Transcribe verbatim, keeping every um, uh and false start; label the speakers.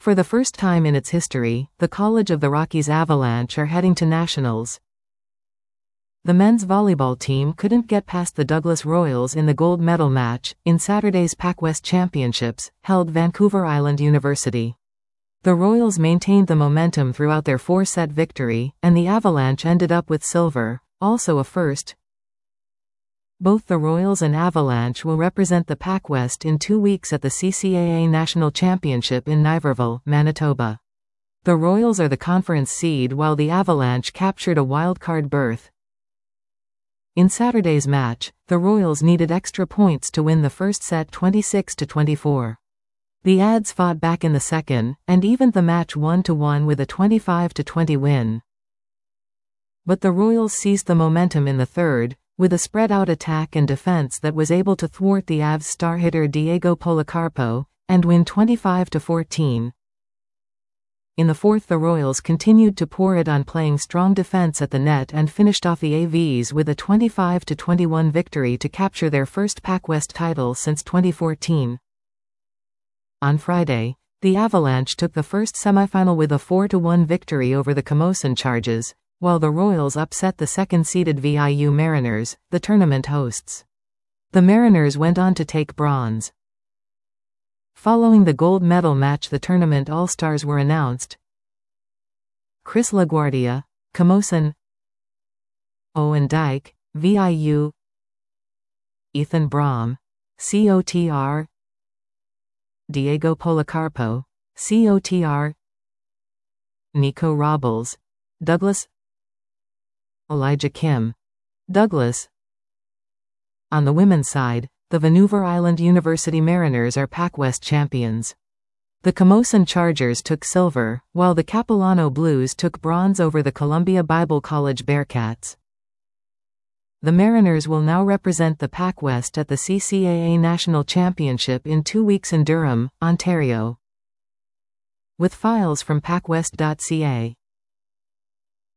Speaker 1: For the first time in its history, the College of the Rockies Avalanche are heading to nationals. The men's volleyball team couldn't get past the Douglas Royals in the gold medal match in Saturday's PacWest Championships, held Vancouver Island University. The Royals maintained the momentum throughout their four-set victory, and the Avalanche ended up with silver, also a first. Both the Royals and Avalanche will represent the PacWest in two weeks at the C C A A National Championship in Niverville, Manitoba. The Royals are the conference seed while the Avalanche captured a wildcard berth. In Saturday's match, the Royals needed extra points to win the first set twenty-six to twenty-four. The Ads fought back in the second, and evened the match one to one with a twenty-five to twenty win. But the Royals seized the momentum in the third, with a spread-out attack and defense that was able to thwart the Avs star hitter Diego Policarpo, and win twenty-five to fourteen. In the fourth, the Royals continued to pour it on, playing strong defense at the net, and finished off the A Vs with a twenty-five to twenty-one victory to capture their first PacWest title since twenty fourteen. On Friday, the Avalanche took the first semifinal with a four to one victory over the Camosun Charges, while the Royals upset the second-seeded V I U Mariners, the tournament hosts. The Mariners went on to take bronze. Following the gold medal match, the tournament all-stars were announced. Chris LaGuardia, Camosun; Owen Dyke, V I U; Ethan Brom, C O T R; Diego Policarpo, C O T R; Nico Robles, Douglas; Elijah Kim, Douglas. On the women's side, the Vancouver Island University Mariners are PacWest champions. The Camosun Chargers took silver, while the Capilano Blues took bronze over the Columbia Bible College Bearcats. The Mariners will now represent the PacWest at the C C A A National Championship in two weeks in Durham, Ontario. With files from PacWest dot C A.